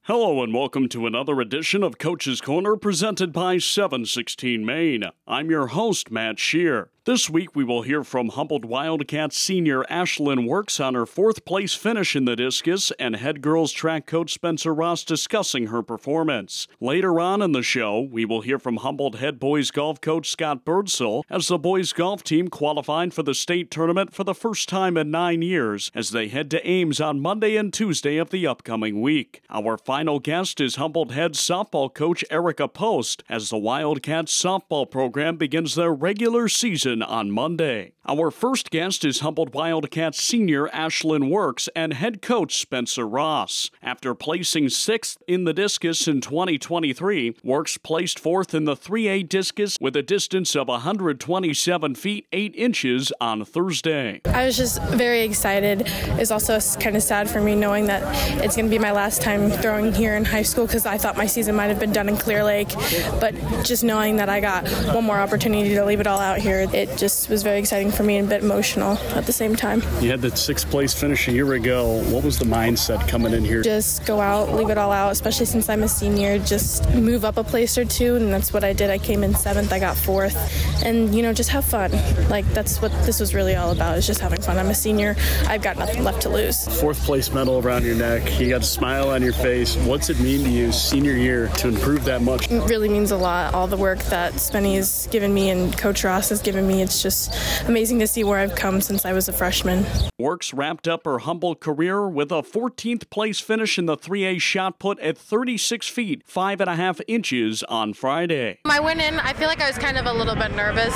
Hello and welcome to another edition of Coach's Corner presented by 716 Maine. I'm your host, Matt Shear. This week we will hear from Humboldt Wildcats senior Ashlyn Works on her fourth place finish in the discus and head girls track coach Spencer Ross discussing her performance. Later on in the show, we will hear from Humboldt head boys golf coach Scott Birdsell as the boys golf team qualified for the state tournament for the first time in 9 years as they head to Ames on Monday and Tuesday of the upcoming week. Our final guest is Humboldt head softball coach Erica Post as the Wildcats softball program begins their regular season on Monday. Our first guest is Humboldt Wildcats senior Ashlyn Works and head coach Spencer Ross. After placing 6th in the discus in 2023, Works placed 4th in the 3A discus with a distance of 127 feet 8 inches on Thursday. I was just very excited. It's also kind of sad for me knowing that it's going to be my last time throwing here in high school because I thought my season might have been done in Clear Lake, but just knowing that I got one more opportunity to leave it all out here, it just was very exciting for me and a bit emotional at the same time. You had that 6th place finish a year ago. What was the mindset coming in here? Just go out, leave it all out, especially since I'm a senior, just move up a place or two, and that's what I did. I came in 7th, I got 4th, and just have fun. Like, that's what this was really all about, is just having fun. I'm a senior, I've got nothing left to lose. 4th place medal around your neck, you got a smile on your face. What's it mean to you senior year to improve that much? It really means a lot. All the work that Spenny has given me and Coach Ross has given me, it's just amazing to see where I've come since I was a freshman. Works wrapped up her Humboldt career with a 14th place finish in the 3A shot put at 36 feet 5.5 inches on Friday. I went in, I feel like I was kind of a little bit nervous.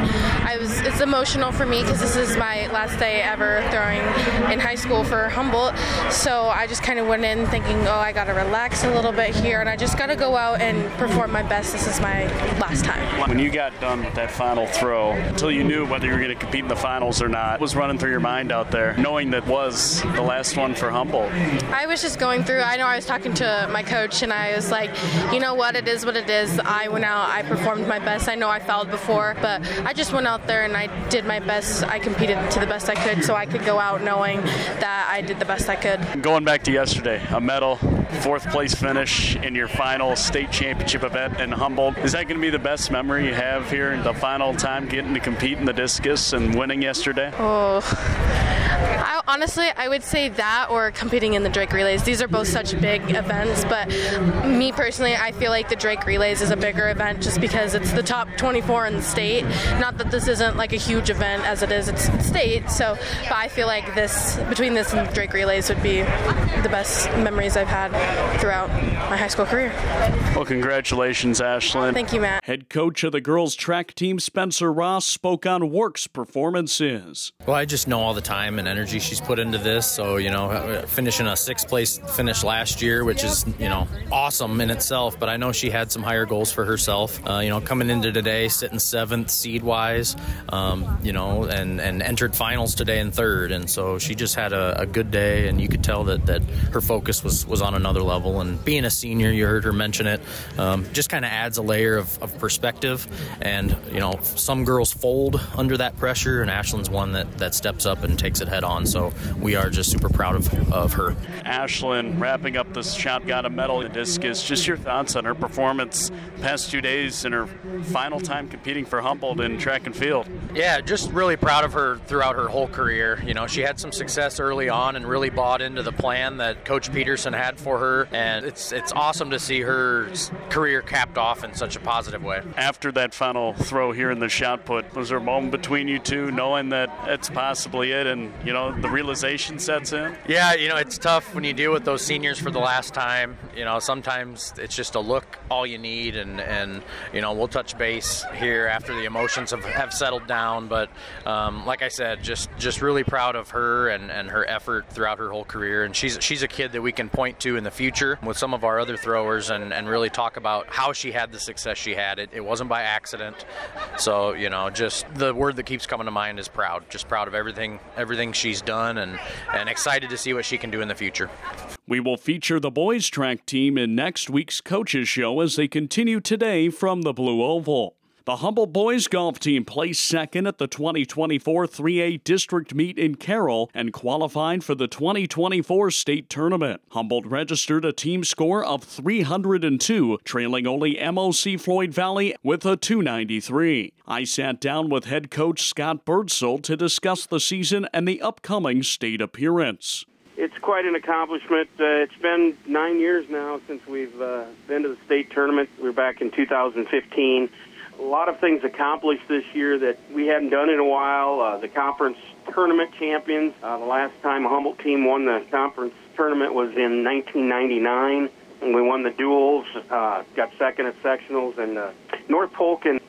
It's emotional for me because this is my last day ever throwing in high school for Humboldt. So I just kind of went in thinking, I got to relax a little bit here and I just got to go out and perform my best. This is my last time. When you got done with that final throw, until you knew whether you were going to compete in the finals or not, what was running through your mind out there, knowing that was the last one for Humboldt? I was just going through, I know I was talking to my coach and I was like, you know what it is. I went out, I performed my best. I know I fouled before, but I just went out there and I did my best. I competed to the best I could so I could go out knowing that I did the best I could. Going back to yesterday, a medal, 4th place finish in your final state championship event in Humboldt. Is that going to be the best memory you have here in the final time getting to compete in the discus and winning yesterday? Honestly, I would say that or competing in the Drake Relays. These are both such big events, but me personally, I feel like the Drake Relays is a bigger event just because it's the top 24 in the state. Not that this isn't like a huge event as it is, it's state. But I feel like between this and Drake Relays would be the best memories I've had throughout my high school career. Well, congratulations, Ashlyn. Thank you, Matt. Head coach of the girls track team, Spencer Ross, spoke on Works' performances. Well, I just know all the time and energy she's put into this. So, finishing a 6th place finish last year, which is, awesome in itself. But I know she had some higher goals for herself. Coming into today, sitting 7th seed-wise, and entered finals today in 3rd. And so she just had a good day, and you could tell that her focus was on another level. And being a senior, you heard her mention it, just kind of adds a layer of perspective. And, some girls fold under that pressure, and Ashlyn's one that steps up and takes it head on. So we are just super proud of her. Ashlyn, wrapping up this shot, got a medal in discus. Just your thoughts on her performance past 2 days in her final time competing for Humboldt in track and field. Yeah, just really proud of her throughout her whole career. She had some success early on and really bought into the plan that Coach Peterson had for her, and it's awesome to see her career capped off in such a positive way. After that final throw here in the shot put, was there a moment between you two knowing that it's possibly it and, the realization sets in? Yeah, it's tough when you deal with those seniors for the last time. Sometimes it's just a look all you need, and we'll touch base here after the emotions have settled down. But like I said, just really proud of her and her effort throughout her whole career. And she's a kid that we can point to in the future with some of our other throwers and really talk about how she had the success she had. It wasn't by accident. So, just the word that keeps coming to mind is proud. Just proud of everything she's done and excited to see what she can do in the future. We will feature the boys track team in next week's Coaches Show as they continue today from the Blue Oval. The Humboldt boys golf team placed second at the 2024 3A District Meet in Carroll and qualified for the 2024 state tournament. Humboldt registered a team score of 302, trailing only MOC Floyd Valley with a 293. I sat down with head coach Scott Birdsell to discuss the season and the upcoming state appearance. It's quite an accomplishment. It's been 9 years now since we've been to the state tournament. We were back in 2015. A lot of things accomplished this year that we hadn't done in a while. The conference tournament champions. The last time a Humboldt team won the conference tournament was in 1999. And we won the duels, got second at sectionals, and North Polk and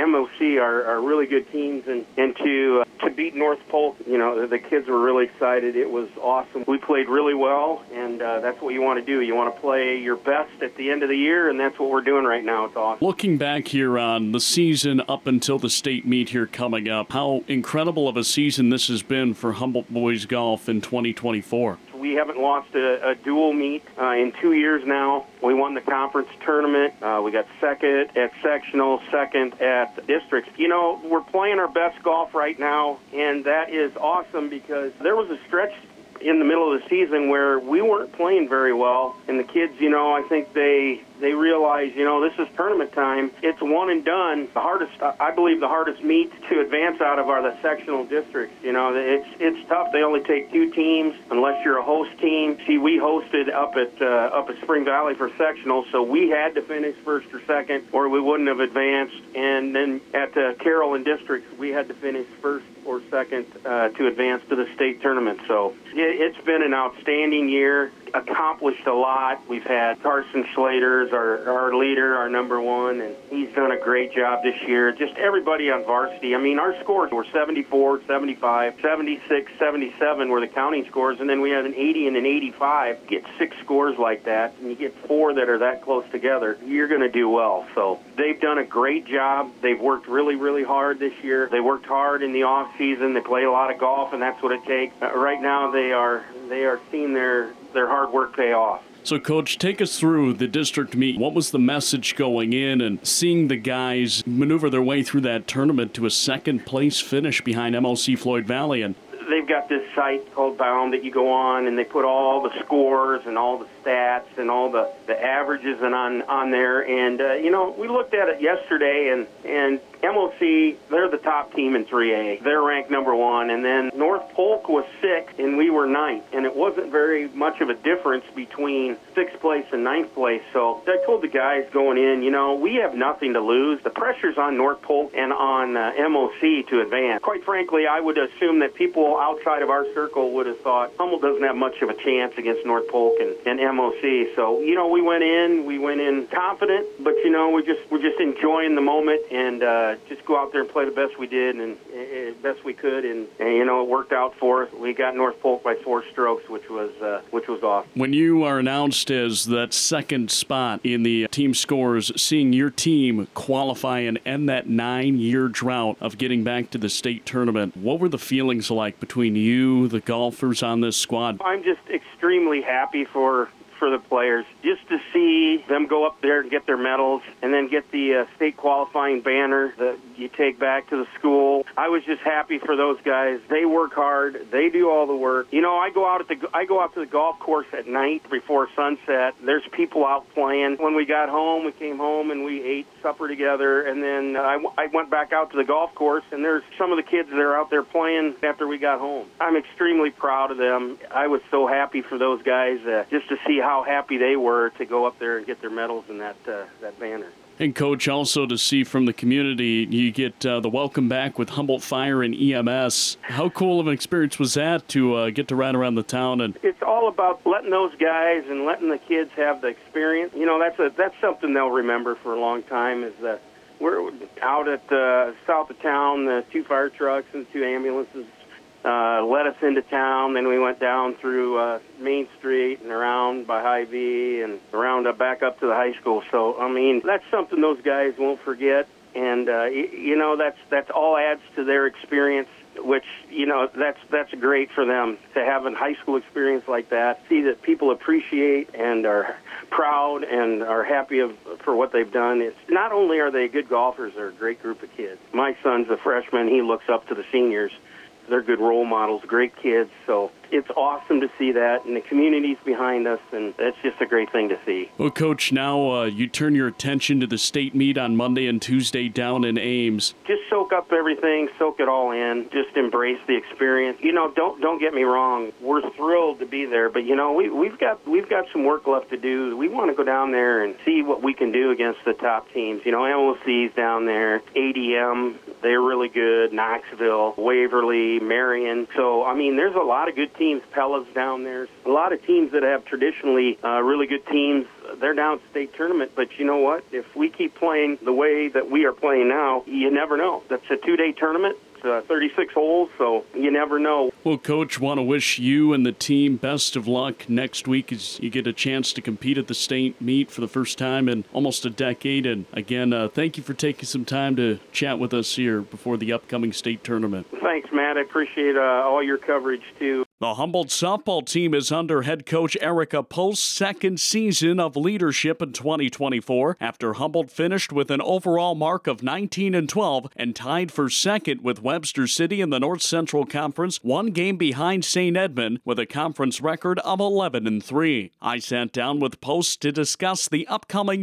MOC are really good teams, and to beat North Polk, the kids were really excited. It was awesome. We played really well, and that's what you want to do. You want to play your best at the end of the year, and that's what we're doing right now. It's awesome. Looking back here on the season up until the state meet here coming up, how incredible of a season this has been for Humboldt boys golf in 2024. We haven't lost a dual meet in 2 years now. We won the conference tournament. We got second at sectional, second at districts. We're playing our best golf right now, and that is awesome because there was a stretch in the middle of the season where we weren't playing very well, and the kids, I think they realize, this is tournament time. It's one and done. I believe the hardest meet to advance out of are the sectional districts. It's tough. They only take 2 teams unless you're a host team. See, we hosted up at Spring Valley for sectional, so we had to finish first or second, or we wouldn't have advanced. And then at Carroll and districts, we had to finish first or second to advance to the state tournament. So it's been an outstanding year. Accomplished a lot. We've had Carson Slater, our leader, our number one, and he's done a great job this year. Just everybody on varsity. I mean, our scores were 74, 75, 76, 77 were the counting scores, and then we had an 80 and an 85. Get 6 scores like that, and you get 4 that are that close together, you're going to do well. So they've done a great job. They've worked really, really hard this year. They worked hard in the off season. They play a lot of golf, and that's what it takes. Right now, they are seeing their hard work pay off. So, Coach, take us through the district meet. What was the message going in and seeing the guys maneuver their way through that tournament to a second-place finish behind MOC Floyd Valley? And they've got this site called Bound that you go on, and they put all the scores and all the stats and all the averages and on there. And, we looked at it yesterday, and MOC, they're the top team in 3A. They're ranked number 1. And then North Polk was 6th, and we were 9th. And it wasn't very much of a difference between 6th place and 9th place. So I told the guys going in, we have nothing to lose. The pressure's on North Polk and on MOC to advance. Quite frankly, I would assume that people outside of our circle would have thought Humboldt doesn't have much of a chance against North Polk and MOC. So, we went in confident, but, we're just enjoying the moment and just go out there and play the best we did and best we could, and it worked out for us. We got North Polk by 4 strokes, which was awesome. When you are announced as that second spot in the team scores, seeing your team qualify and end that 9-year drought of getting back to the state tournament, what were the feelings like between you, the golfers on this squad? I'm just extremely happy for the players, just to see them go up there and get their medals and then get the state qualifying banner that you take back to the school. I was just happy for those guys. They work hard. They do all the work. I go out to the golf course at night before sunset. There's people out playing. When we got home, we came home and we ate supper together, and then I went back out to the golf course, and there's some of the kids that are out there playing after we got home. I'm extremely proud of them. I was so happy for those guys just to see how happy they were to go up there and get their medals and that banner. And, Coach, also to see from the community, you get the welcome back with Humboldt Fire and EMS. How cool of an experience was that to get to ride around the town? And it's all about letting those guys and letting the kids have the experience. That's something they'll remember for a long time. Is that we're out at south of town, the 2 fire trucks and 2 ambulances let us into town. Then we went down through Main Street and around by Hy-Vee and around back up to the high school. So, that's something those guys won't forget. And, that's all adds to their experience which, that's great for them to have a high school experience like that, see that people appreciate and are proud and are happy for what they've done. It's not only are they good golfers, they're a great group of kids. My son's a freshman. He looks up to the seniors. They're good role models, great kids. So it's awesome to see that, and the community's behind us, and that's just a great thing to see. Well, Coach, now you turn your attention to the state meet on Monday and Tuesday down in Ames. Just soak up everything, soak it all in, just embrace the experience. Don't get me wrong, we're thrilled to be there, but we've got some work left to do. We want to go down there and see what we can do against the top teams. MOC's down there, ADM, they're really good, Knoxville, Waverly, Marion. So, there's a lot of good teams. Pella's down there. A lot of teams that have traditionally really good teams. They're down at the state tournament. But you know what? If we keep playing the way that we are playing now, you never know. That's a 2-day tournament. 36 holes, so you never know. Well, Coach, want to wish you and the team best of luck next week as you get a chance to compete at the state meet for the first time in almost a decade. And again, thank you for taking some time to chat with us here before the upcoming state tournament. Thanks, Matt. I appreciate all your coverage, too. The Humboldt softball team is under head coach Erica Post's second season of leadership in 2024 after Humboldt finished with an overall mark of 19-12 and tied for second with Webster City in the North Central Conference, one game behind St. Edmund with a conference record of 11-3. I sat down with Post to discuss the upcoming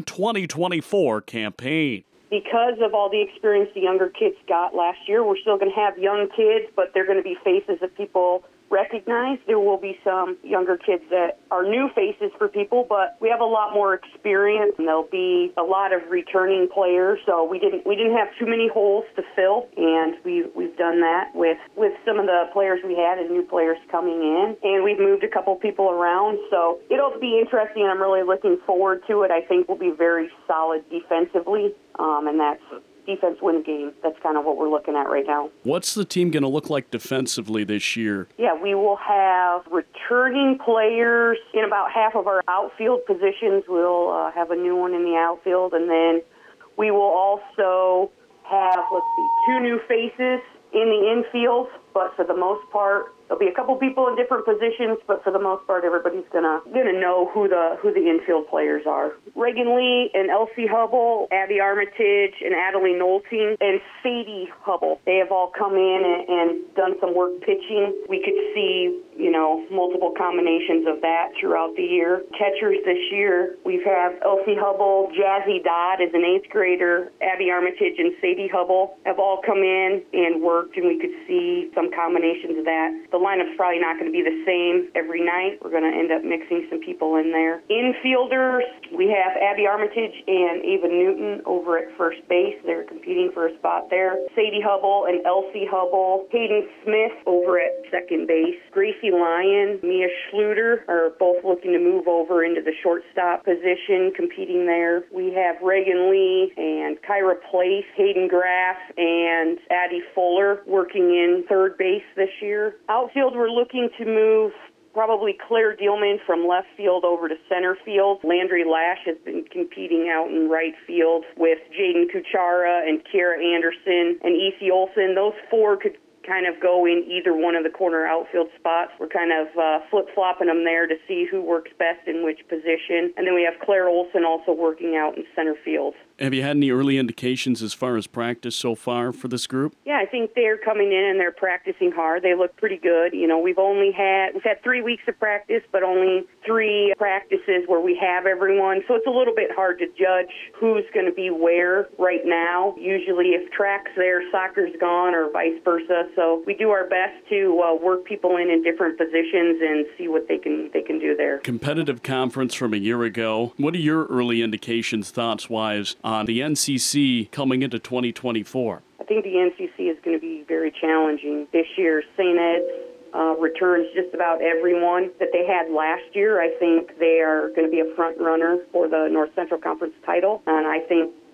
2024 campaign. Because of all the experience the younger kids got last year, we're still going to have young kids, but they're going to be faces that people recognize. There will be some younger kids that are new faces for people, but we have a lot more experience, and there'll be a lot of returning players. So we didn't have too many holes to fill, and we've done that with some of the players we had and new players coming in, and we've moved a couple people around. So it'll be interesting, and I'm really looking forward to it. I think we'll be very solid defensively, and that's defense wins game. That's kind of what we're looking at right now. What's the team going to look like defensively this year? Yeah, we will have returning players in about half of our outfield positions. We'll have a new one in the outfield, and then we will also have, 2 new faces in the infield, but for the most part, there'll be a couple people in different positions, but for the most part, everybody's gonna know who the infield players are. Reagan Lee and Elsie Hubble, Abby Armitage and Adeline Nolting, and Sadie Hubble. They have all come in and done some work pitching. We could see, multiple combinations of that throughout the year. Catchers this year, we have Elsie Hubble, Jazzy Dodd is an 8th grader, Abby Armitage and Sadie Hubble have all come in and worked, and we could see some combinations of that. The lineup's probably not going to be the same every night. We're going to end up mixing some people in there. Infielders, we have Abby Armitage and Ava Newton over at first base. They're competing for a spot there. Sadie Hubble and Elsie Hubble. Hayden Smith over at second base. Gracie Lyon, Mia Schluter are both looking to move over into the shortstop position, competing there. We have Reagan Lee and Kyra Place, Hayden Graff, and Addie Fuller working in third base this year. Outfield, we're looking to move probably Claire Dielman from left field over to center field. Landry Lash has been competing out in right field with Jaden Kuchara and Kiera Anderson and E.C. Olson. Those 4 could kind of go in either one of the corner outfield spots. We're kind of flip-flopping them there to see who works best in which position. And then we have Claire Olson also working out in center field. Have you had any early indications as far as practice so far for this group? Yeah, I think they're coming in and they're practicing hard. They look pretty good. We've had 3 weeks of practice, but only 3 practices where we have everyone. So it's a little bit hard to judge who's going to be where right now. Usually if track's there, soccer's gone, or vice versa. So we do our best to work people in different positions and see what they can do there. Competitive conference from a year ago. What are your early indications, thoughts-wise, on the NCC coming into 2024? I think the NCC is going to be very challenging this year. St. Ed's returns just about everyone that they had last year. I think they are going to be a front runner for the North Central Conference title, and I think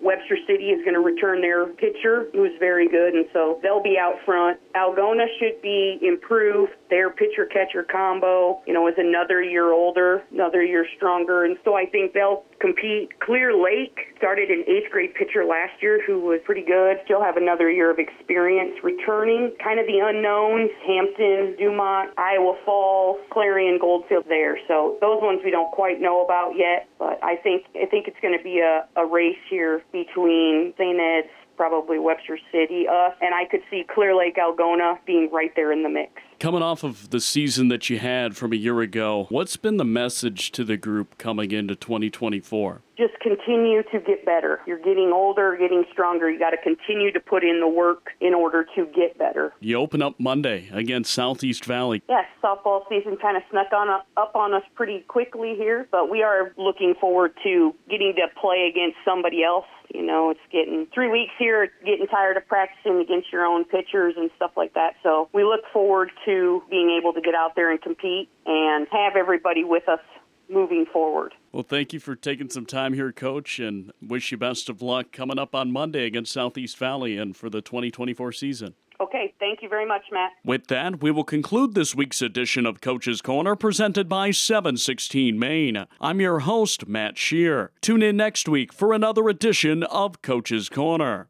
Webster City is going to return their pitcher, who's very good, and so they'll be out front. Algona should be improved. Their pitcher-catcher combo, is another year older, another year stronger, and so I think they'll compete. Clear Lake started an 8th grade pitcher last year who was pretty good. She'll have another year of experience returning. Kind of the unknowns, Hampton, Dumont, Iowa Falls, Clarion, Goldfield there. So those ones we don't quite know about yet, but I think it's going to be a race here between St. Ed's, probably Webster City, us, and I could see Clear Lake, Algona being right there in the mix. Coming off of the season that you had from a year ago, what's been the message to the group coming into 2024? Just continue to get better. You're getting older, getting stronger. You got to continue to put in the work in order to get better. You open up Monday against Southeast Valley. Yes, softball season kind of snuck up on us pretty quickly here, but we are looking forward to getting to play against somebody else. It's getting 3 weeks here, getting tired of practicing against your own pitchers and stuff like that. So we look forward to being able to get out there and compete and have everybody with us moving forward. Well, thank you for taking some time here, Coach, and wish you best of luck coming up on Monday against Southeast Valley and for the 2024 season. Okay, thank you very much, Matt. With that, we will conclude this week's edition of Coach's Corner presented by 716 Maine. I'm your host, Matt Shear. Tune in next week for another edition of Coach's Corner.